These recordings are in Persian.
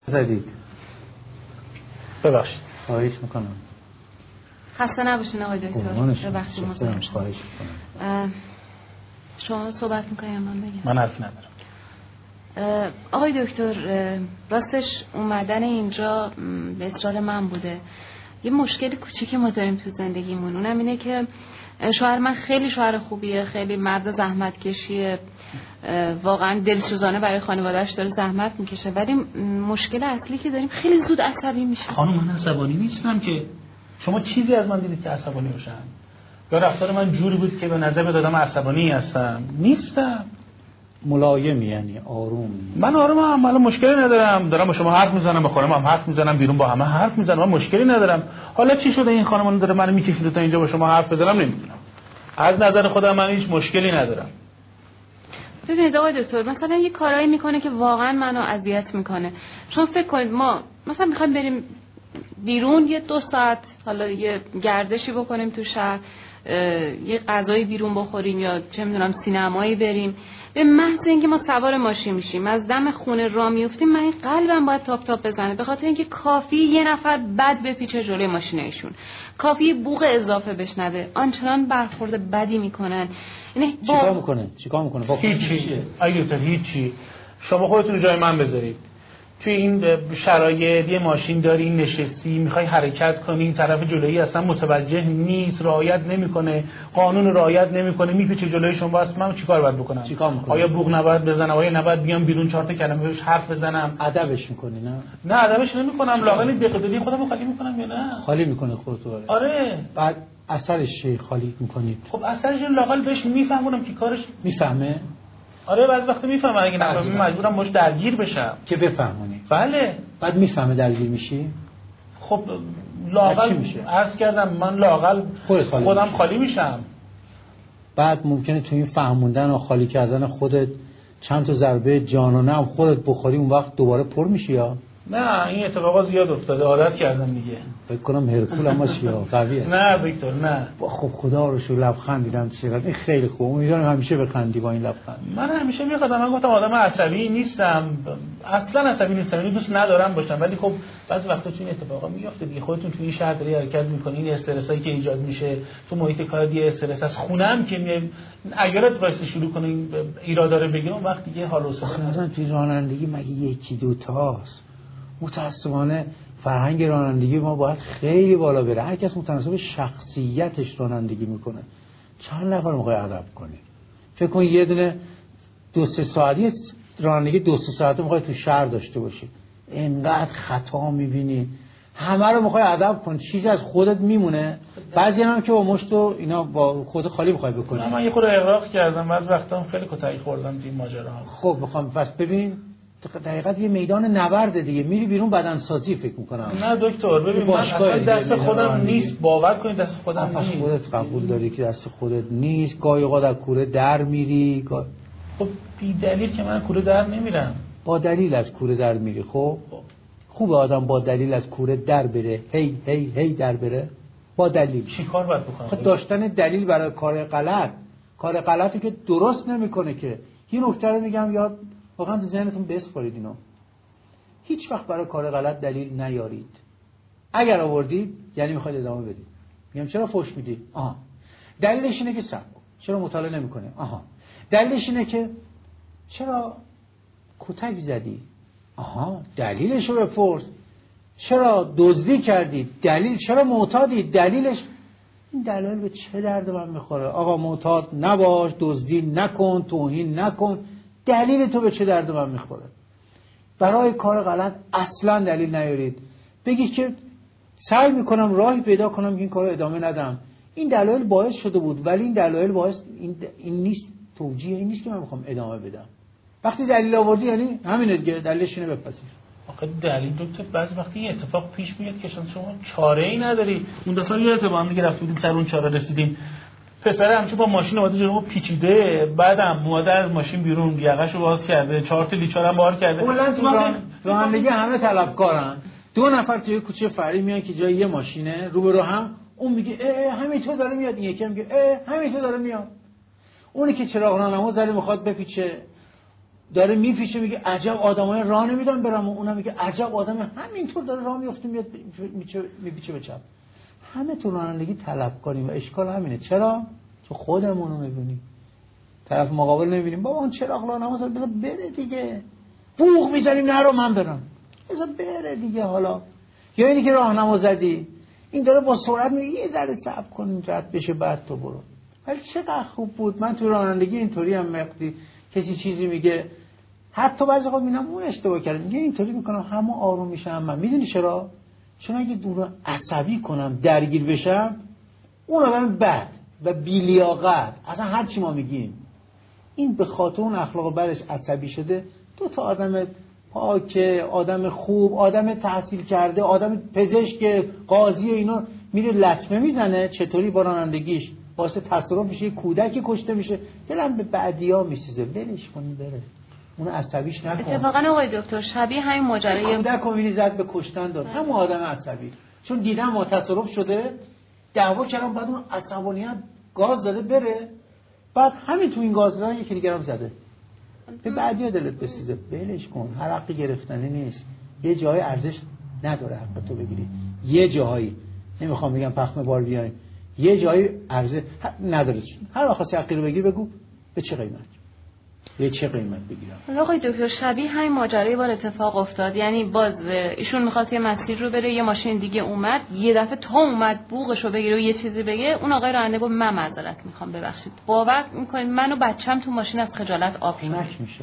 زدید. ببخشید. خواهش میکنم. خسته نباشین آقای دکتر. ببخشید مزاحم شدم. خواهش میکنم. شما صحبت میکنیم من بگم. من حرفی ندارم. آقای دکتر، راستش اومدن اینجا به اصرار من بوده. یه مشکل کوچیکی ما داریم تو زندگیمون، اونم اینه که شوهر من خیلی شوهر خوبیه، خیلی مرد زحمتکشیه، واقعا دلسوزانه برای خانواده‌اش داره زحمت میکشه، ولی مشکل اصلی که داریم خیلی زود عصبی میشه. خانم من عصبانی نیستم که. شما چیزی از من دیدید که عصبانی باشم؟ یا رفتار من جوری بود که به نظر بیاد آدم عصبانی هستم؟ نیستم. ملایمی، یعنی آروم. من آرومم، الان مشکلی ندارم، دارم با شما حرف میزنم، با خانمم حرف میزنم، بیرون با همه حرف میزنم، من مشکلی ندارم. حالا چی شده این خانم داره منو میکشونه تا اینجا با شما حرف بزنم؟ نمیدونم. از نظر خودم من هیچ مشکلی ندارم. ببینید آقای دکتر، مثلا یه کارایی میکنه که واقعا منو اذیت میکنه. شما فکر کنید ما مثلا میخوایم بریم بیرون یه 2 ساعت حالا یه گردشی بکنیم تو شهر، یه غذایی بیرون بخوریم یا چه میدونم سینمایی بریم، به محض اینکه ما سوار ماشین میشیم از دم خونه راه میافتیم من این قلبم باید تاپ تاپ بزنه، به خاطر اینکه کافی یه نفر بد بپیچه جلوی ماشین ایشون، کافی بوق اضافه بشنوه، آنچنان برخورد بدی میکنن. یعنی چیکار میکنه؟ هیچی. اگه هیچی. شما خودتون جای من بذارید. توی این شرایط یه ماشین داری نشستی، میخوای حرکت کنی، این طرف جلویی اصلا متوجه نیست، رعایت نمیکنه، قانون رعایت نمیکنه، میپیچه جلوی شما، اصلا من چیکار باید بکنم؟ آیا بوق نباید بزنم؟ آیا نباید بیام بیرون 4 تا کلمه بهش حرف بزنم؟ ادبش میکنی؟ نه ادبش نمیکنم، لااقل دقیقه‌ای خودمو خالی میکنم یا نه؟ خالی میکنه خودت. آره. بعد اثرش چی خالی میکنی؟ خب اثرش لااقل بهش میفهمونم که کارش میفهمه. آره بعضی وقت میفهمه، اگه نفهمه مجبورم باش درگیر بشم که بفهمونی. بله. بعد میفهمه درگیر میشی. خب لااقل عرض کردم من لااقل خودم خالی میشم. بعد ممکنه تو این فهموندن و خالی کردن خودت چند تا ضربه جانانه هم خودت بخوری، اون وقت دوباره پر میشی یا نه؟ این اتفاقا زیاد افتاده، عادت کردم دیگه. فکر کنم هرکول هم هست یا قویه. نه دکتر نه. خب خدا رو شکر لبخند دیدم چقدر این خیلی خوب. امیدوارم همیشه بخندی با این لبخند. من همیشه میخوام، من گفتم آدم عصبی نیستم، اصلا عصبی نیستم، اینو دوست ندارم باشم، ولی خب بعضی وقتا تو این اتفاقا میفته دیگه. خودتون تو این شهر داری حرکت میکنین، این استرسایی که ایجاد میشه تو محیط کار دیگه استرس از خونه‌ام که میای اگرت واسه شروع کنین ایرادا رو بگیرم وقت دیگه حال و حوصله مثلا تو رانندگی مگه 1-2 تاست؟ متأسفانه فرهنگ رانندگی ما باید خیلی بالا بره. هر کس متناسب شخصیتش رانندگی میکنه. چند نفر میخوای ادب کنی؟ فکر کن یه دونه 2-3 ساعتی رانندگی 2-3 ساعته میخوای تو شهر داشته باشی، اینقدر خطا میبینی، همه رو میخوای ادب کن، چیزی از خودت میمونه. بعضی هم که با مشت و اینا با خود خالی میخوای بکنی. من یه خورده اغراق کردم، بعضی وقتا خیلی کتایی خوردم تو این ماجرا. خب میخوام پس ببین دقیقاً یه میدان نبرد دیگه، میری بیرون بدنسازی فکر میکنم. نه دکتر ببین من اصلا دست خودم نیست، باور کنید دست خودم نیست. خودت قبول داری که دست خودت نیست؟ گاهی اوقات از کوره در میری. خب بی دلیل که من کوره در نمیرم. با دلیل از کوره در میری. خب خوبه آدم با دلیل از کوره در بره، هی در بره با دلیل. چی کار باید بکنم؟ خب داشتن دلیل برای کار غلطی که درست نمیکنه که. این نکته رو میگم یاد واقعا تو ذهنتون بسپارید اینو. هیچ وقت برای کار غلط دلیل نیارید. اگر آوردید یعنی میخواید ادامه بدید. میگم چرا فحش میدی؟ آها دلیلش اینه که چرا مطالعه نمیکنه؟ آها دلیلش اینه که چرا کتک زدی؟ آها دلیلش رو بپرس. چرا دزدی کردی؟ دلیل. چرا معتادی؟ دلیلش. این دلیل به چه درد من میخوره؟ آقا معتاد نباش، دزدی نکن، توهین نکن. دلیل تو به چه درد من میخوره؟ برای کار غلط اصلا دلیل نیارید. بگید که سعی میکنم راهی پیدا کنم که این کارو ادامه ندم، این دلایل باعث شده بود، ولی این دلایل باعث این نیست، توجیه این نیست که من میخوام ادامه بدم. وقتی دلیل آوردی یعنی همینه دیگه، دلیلش اینو بپذیر. آخه دلیل دکتر بعضی وقتی این اتفاق پیش میاد که شما چاره ای نداری. اون دفعه یادت با هم دیگه رفتیم سر اون چاره رسیدیم، پسره همچون با ماشین اومده جلومو پیچیده، بعدم اومده از ماشین بیرون یقهشو باز کرده، 4 تا لیچار هم بار کرده. رانندگی همه طلبکارن. 2 نفر توی کوچه فرعی میان که جای یه ماشینه روبرو هم، اون میگه همینطور داره میاد، این یکی میگه همینطور داره میاد. اونی که چراغ راهنما زده میخواد بپیچه، داره میپیچه میگه عجب آدمای راه نمیدن برم، و اونم میگه عجب آدم همینطور داره راه میفته میاد میپیچه به چپ. همه تو رانندگی طلب کنیم و اشکال همینه. چرا؟ چون خودمون رو میبینیم، طرف مقابل نمیبینیم. بابا اون چراغ راهنما بذار بره دیگه، بوق میزنیم نرو من برم، بذار بره دیگه. حالا یا اینی که راهنما زدی این داره با سرعت میگه یه ذره صبر کن رد بشه بعد تو برو. ولی چقدر خوب بود. من تو رانندگی اینطوری هم وقتی کسی چیزی میگه، حتی بعضی وقت میبینم اون اشتباه کرده، میگه اینطوری میکنم همه آروم میشم. من میدونی چرا؟ چون اگه دور عصبی کنم درگیر بشم، اون آدم بد و بی‌لیاقت، اصلا هر چی ما میگیم، این به خاطر اون اخلاق بدش عصبی شده. دو تا آدم پاک، آدم خوب، آدم تحصیل کرده، آدم پزشک، قاضی، اینا میره لطمه میزنه، چطوری با رانندگیش واسه تصرف میشه، کودکی کشته میشه، دلم به بعدیا میسوزه. ولش کن بره، اون عصبیش نکن. اتفاقا آقای دکتر شبیه همین ماجرای کودک رو می‌بینی زد به کشتن داد، همون آدم عصبی، چون دیدم ما تصرف شده دعوا کردن، بعد اون عصبانیت گاز داده بره، بعد همین تو این گاز دادن یکی دیگه هم زده، به بعدیا دلت بسیزه. ولش کن، هر حقی گرفتنی نیست. یه جای ارزش نداره حق تو بگیری، یه جایی، نمیخوام بگم پخمه بار بیاین، یه جایی ارزش نداره. هر وقت حقی رو بگیر بگو به چه قیمت، به چه قیمت بگیرم. آقای دکتر شبیه همین ماجرای بار اتفاق افتاد. یعنی باز ایشون می‌خواست یه مسیر رو بره، یه ماشین دیگه اومد، یه دفعه تا اومد بوقش رو بگیره و یه چیزی بگه، اون آقای راننده گفت من معذرت میخوام ببخشید. باور می‌کنید من و بچه‌م تو ماشین از خجالت آب شد.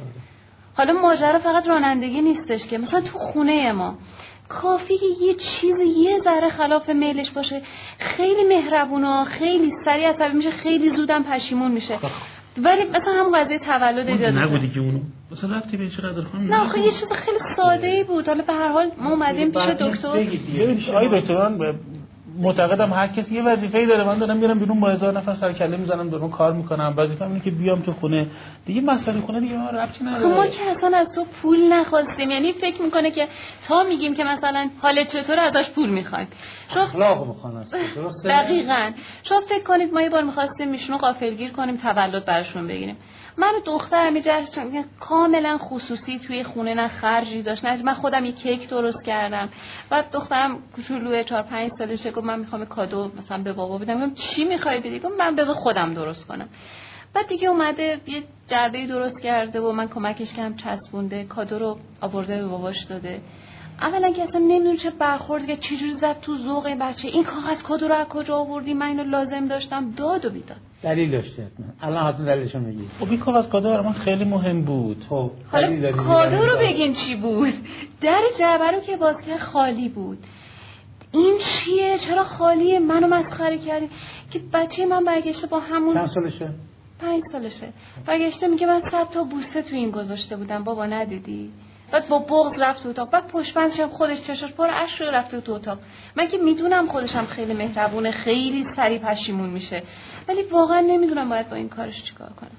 حالا ماجرا فقط رانندگی نیستش که مثلا تو خونه ما کافی که یه چیزی یه ذره خلاف میلش باشه، خیلی مهربونا، خیلی سریع عصبی میشه، خیلی زودم پشیمون میشه. ولی مثلا هم قضیه تولد ایجاد نبودی که اونو مثلا رفتی به چه نداره خانم؟ نه آخه یه چیز خیلی ساده ای بود. حالا به هر حال ما اومدیم پیش دکتر. ببینید آقای دکتر، من معتقدم هر کسی یه وظیفه‌ای داره. من دارم میرم بیرون با 1000 نفر سر کله میزنم، دارم کار میکنم، وظیفه‌م اینه که بیام تو خونه دیگه. مسئله خونه دیگه ما ربطی نداره. ما که اصلا از تو پول نخواستیم. یعنی فکر میکنه که تا میگیم که مثلا حالت چطوره ازش پول میخوایم. اخلاق میخوان، درسته؟ دقیقاً. شما فکر کنید ما یه بار میخواستیم میشونو غافلگیر کنیم، تولد براشون بگیریم. من و دخترم یه جشن کاملا خصوصی توی خونه، نه خرجی داشت نه. من خودم یه کیک درست کردم. بعد دخترم کوچولوی 4-5 سالشه گفت من میخوام کادو مثلا به بابا بدم. گفتم چی میخوای بدی؟ گفت من بذار خودم درست کنم. بعد دیگه اومده یه جعبه‌ای درست کرده و من کمکش کردم، چسبونده، کادو رو آورده به باباش داده. اولا که اصلا نمیدونم چه برخورد که چجوری زد تو ذوق این بچه. این کاغذ کادو رو از کجا آوردی؟ من اینو لازم داشتم. داد و بیداد. دلیل داشته حتما. الان حتما دلیلشو میگی. خب این کاغذ کادو برای من خیلی مهم بود. خب حالا کادو رو بگین چی بود؟ در جعبه رو که باز کرد خالی بود. این چیه؟ چرا خالیه؟ منو مسخره کردی که بچه من برگشته با همون. چند سالشه؟ 5 سالشه. برگشته میگه من 100 تا بوسه تو این گذاشته بودم بابا ندیدی؟ بعد با بغض رفت تو اتاق. بعد پشت بندش خودش چشاش پر اشک رفت تو اتاق. من که میدونم خودشم خیلی مهربونه، خیلی سریع پشیمون میشه، ولی واقعا نمیدونم باید با این کارش چیکار کنم.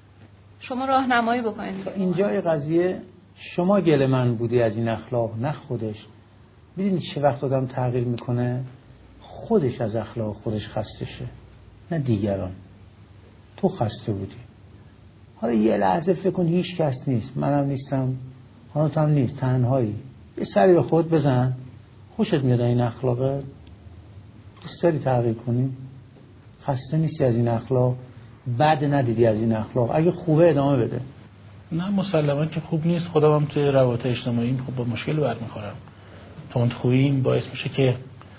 شما راهنمایی بکنید. اینجای قضیه شما گله من بودی از این اخلاق، نه خودش. میدونی چه وقت آدم تغییر میکنه؟ خودش از اخلاق خودش خسته شه، نه دیگران. تو خسته بودی. حالا یه لحظه فکر کن هیچ کس نیست، منم نیستم، خانوت هم نیست، تنهایی. یه سری به خود بزن. خوشت میاد این اخلاقه؟ دوست داری تغییر کنی؟ خسته نیستی از این اخلاق؟ بد ندیدی از این اخلاق؟ اگه خوبه ادامه بده. نه مسلما که خوب نیست. خودم هم توی روابط اجتماعی خب با مشکل برمیخورم. تندخویی این باعث میشه که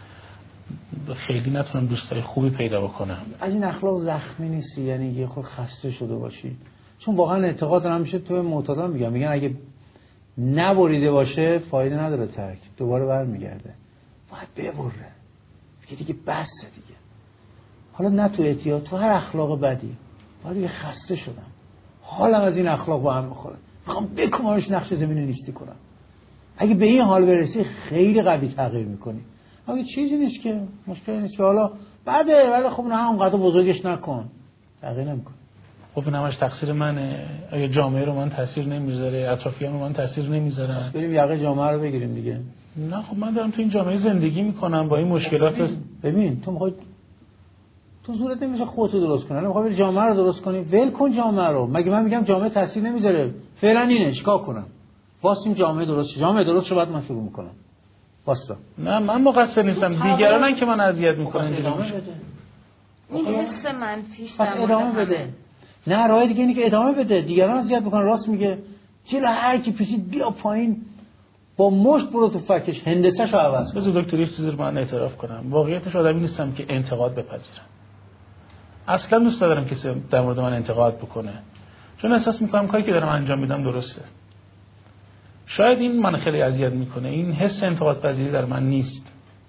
خیلی نتونم دوستای خوبی پیدا بکنم. از این اخلاق زخمی نیستی، یعنی یه خود خسته شده باشی. چون واقعا اعتقاد دارم میشه تو معتادان میگن اگه نبریده باشه فایده نداره ترک، دوباره برمیگرده. باید ببره دیگه بسه دیگه. حالا نه تو اعتیاد، تو هر اخلاق بدی باید دیگه خسته شدم، حالم از این اخلاق با هم میخوره، میخوام بکنمش نقش زمین نیستی کنم. اگه به این حال برسی خیلی قوی تغییر میکنی. اگه چیزی نیست که مشکلی نیست که حالا بعده، ولی خب نه اونقدر بزرگش نکن، تغییر نمیکنه. خب نماش تقصیر منه. اگه جامعه رو من تاثیر نمیذاره، اطرافیان رو من تاثیر نمیذارن، بریم یقه جامعه رو بگیریم دیگه. نه خب من دارم تو این جامعه زندگی میکنم با این مشکلات. ببین تو میخوای، تو زورت نمیشه خودتو درست کنی، میخوای بری جامعه رو درست کنی، ول کن جامعه رو. مگه من میگم جامعه تاثیر نمیذاره؟ فعلا اینه چیکار کنم؟ واسه این جامعه درست شد بعد من شروع میکنم. واسه نه من مقصر نیستم، دیگرانن که من اذیت میکنن. این حس منفیش پس ادامه بده. نه راه دیگه اینه که ادامه بده، دیگران اذیت میکنن. راست میگه، جلو هر کی پیچید بیا پایین با مشت برو تو فکش، هندسه‌شو عوض کن. بذار دکتر یه چیزی رو من اعتراف کنم. واقعیتش آدمی نیستم که انتقاد بپذیرم. اصلا دوست ندارم کسی در مورد من انتقاد بکنه، چون احساس میکنم کاری که دارم انجام میدم درسته. شاید این من خیلی اذیت میکنه، این حس انتقاد پذیری در من نیست.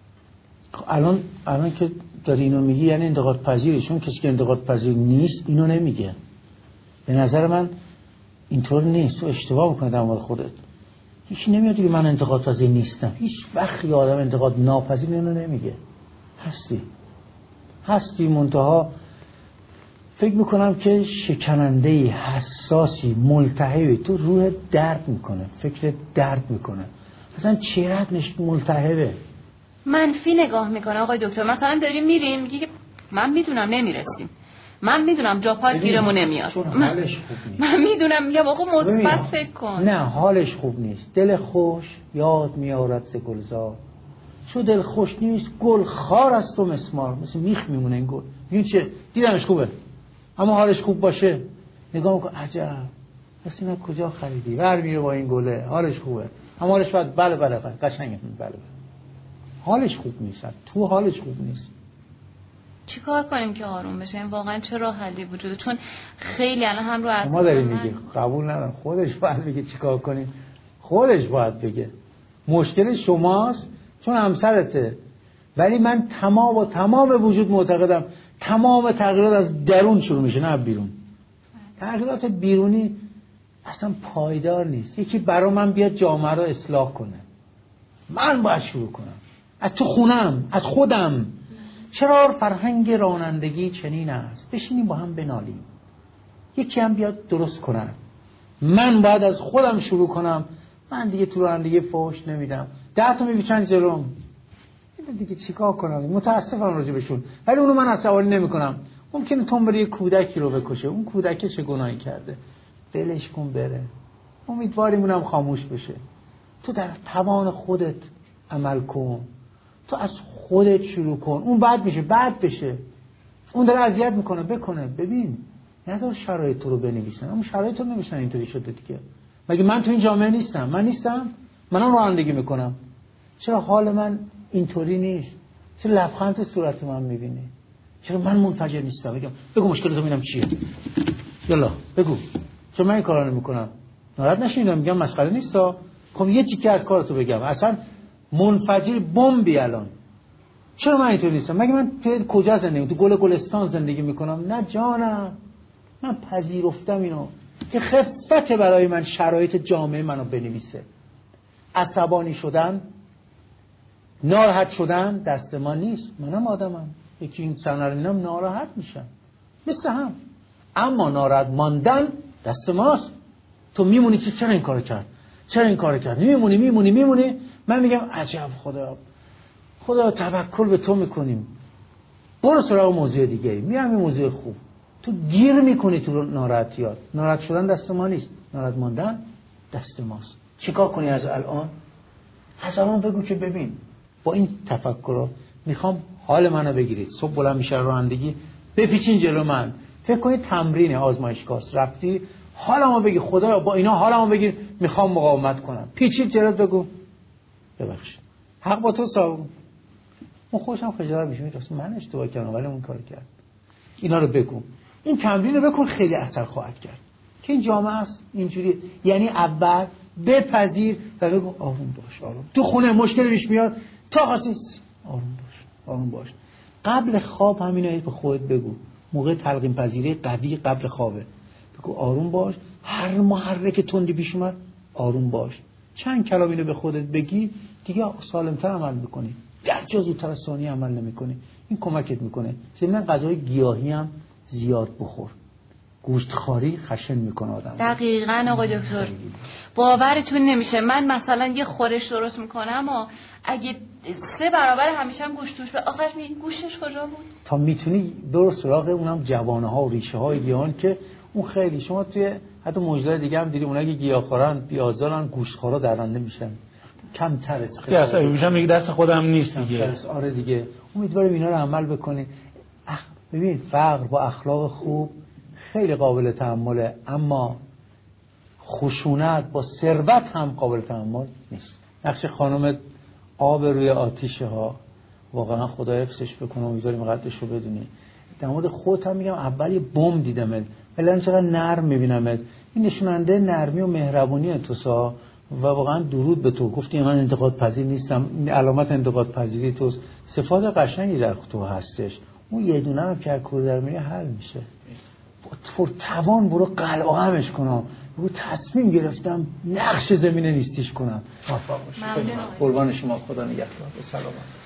الان که داری اینو میگی یعنی انتقاد پذیری، چون کسی که انتقاد پذیر نیست اینو نمیگه. به نظر من اینطور نیست، تو اشتباه میکنی در مورد خودت. هیچ نمیاد که من انتقاد پذیر نیستم. هیچ وقت یه آدم انتقاد ناپذیر اینو نمیگه. هستی منتها فکر میکنم که شکننده‌ای، حساسی، ملتهبی، تو روح درد میکنه، فکر درد میکنه، مثلا چهره‌ت ملتهبه. منفی نگاه میکنه آقای دکتر. مثلا داریم میریم میگه که من میدونم نمیرسیم، من میدونم جا پات گیرمون نمیاد، حالش خوب نیست. من میدونم میگم آقا مثبت فکر کن. نه حالش خوب نیست، دل خوش یاد میارد ز گلزار، چو دل خوش نیست گل خار است و مسمار، مثل میخ میمونه این گل. این چه دیدمش خوبه اما حالش خوب باشه نگاه میکن عجب پس اینا کجا خریدی، ور میره با این گله، حالش خوبه اما حالش بله قشنگه، بله حالش خوب نیست، تو حالش خوب نیست. چی کار کنیم که آروم بشه؟ این واقعا چه راه حلی وجوده؟ چون خیلی الان هم رو ما داریم میگی قبول ندارم، خودش باید بگه چی کار کنیم، خودش باید بگه. مشکل شماست چون همسرته، ولی من تمام وجود معتقدم تمام تغییرات از درون شروع میشه نه بیرون. تغییرات بیرونی اصلا پایدار نیست. یکی برا من بیاد جامعه رو اصلاح کنه، من باید شروع کنم از تو خونم، از خودم. چرا فرهنگ رانندگی چنین است؟ بشینیم با هم بنالیم، یکی هم بیاد درست کنه. من باید از خودم شروع کنم. من دیگه تو رانندگی فحش نمیدم، 10 تا میپیچن جلوم، دیگه چیکار کنم؟ متاسفم راجع بهشون، ولی اونو من عصبانی نمیکنم. ممکنه تو بری یه کودکی رو بکشه، اون کودک چه گناهی کرده؟ ولش کن بره، امیدواریم اونم خاموش بشه. تو در توان خودت عمل کن، تو از خودت شروع کن. اون بد بشه، اون داره اذیت میکنه بکنه. ببین نذار شرایط تو رو بنویسن، اون شرایط رو نمیشن اینطوری شده دیگه. مگه من تو این جامعه نیستم؟ منم رانندگی میکنم. چرا حال من اینطوری نیست؟ چرا لبخند تو صورت من میبینی؟ چرا من منفجر نیستم؟ بگو مشکلتو ببینم چیه، یالا بگو. چرا من این کارا نمیکنم؟ ناراحت نشین، میگم مسخره نیستا. خب یه چیزی از کارتو بگم، اصلا منفجر بمبی الان. چرا من اینطوری نیستم؟ مگه من تو کجا زندگی؟ تو گلستان زندگی میکنم؟ نه جانم، من پذیرفتم اینو که خفت برای من شرایط جامعه منو بنویسه. عصبانی شدن، ناراحت شدن دست ما نیست. منم آدمم، یکی این سنرینم ناراحت میشم مثل هم، اما ناراحت ماندن دست ماست. تو میمونی که چرا این کارو کرد میمونی. من میگم عجب خدا توکل به تو میکنیم، برو سراغ موضوع دیگه. میرم این موضوع خوب. تو گیر میکنی تو ناراحتیات. ناراحت شدن دست ما نیست، ناراحت ماندن دست ماست. چیکار کنی از الان بگو که ببین با این تفکر میخوام حال منو بگیرید. صبح بلند میشه رانندگی بپیچین جلو من، فکر کنید تمرین آزمایشگاهست، رفتی حالمو بگی خدا با اینا حالمو بگیر، میخوام مقاومت کنم، پیچید جلوت بگو ببخشید حق با تو صاحب. من خوشم خجالت میشه، راست من اشتباه کردم ولی اون کار کرد. اینا رو بگو، این تمرین رو بکن، خیلی اثر خواهد کرد که این جامعه است اینجوری. یعنی اول بپذیر و بگو آروم باش. تو خونه مشکل پیش میاد تا خاصیس آروم باش. قبل خواب همینو به خودت بگو، موقع تلقین پذیری قوی قبل خوابه بگو آروم باش. هر محرک تندی پیش اومد آروم باش. چند کلام اینو به خودت بگی دیگه سالمتر عمل میکنی، درجا زودتر از ثانیه عمل نمیکنی. این کمکت میکنه. من غذای گیاهی هم زیاد بخور، گوشت خواری خشن میکنه آدم. دقیقاً آقای دکتر، باورتون نمیشه من مثلا یه خورش درست میکنم و اگه 3 برابر همیشه هم گوشت توش به آخرش میگین گوشتش کجا بود؟ تا میتونی درست سراغ اونم جوانه ها و ریشه های گیاهان که اون خیلی شما توی حتی موجودات دیگه هم دیدی اونایی که گیاهخوارن بیازارن گوشتخوارا درنده میشن کمتر است که اصلا میگم دیگه دست خودم نیست دیگه. آره دیگه امیدوارم اینا رو عمل بکنید. ببین فقر با اخلاق خوب خیلی قابل تحمله، اما خشونت با ثروت هم قابل تحمل نیست. نقش خانم آب روی آتیشه ها واقعا خدا حفظش بکنه، امیدواریم قدرش رو بدونی. در مورد خودت هم میگم اول یه بمب دیدمت ولی چقدر نرم میبینمت. این نشوننده نرمی و مهربونی توسا و واقعا درود به تو. گفتی من انتقاد پذیر نیستم، این علامت انتقاد پذیری توست. صفات قشنگی در تو هستش. اون یه دونه هم که کور در میره حل میشه. پر توان برو قلعه‌امش کنم، برو تصمیم گرفتم نقش زمینه نیستیش کنم. موفق باشید. قربان شما، خدا نگهدار. به سلامت.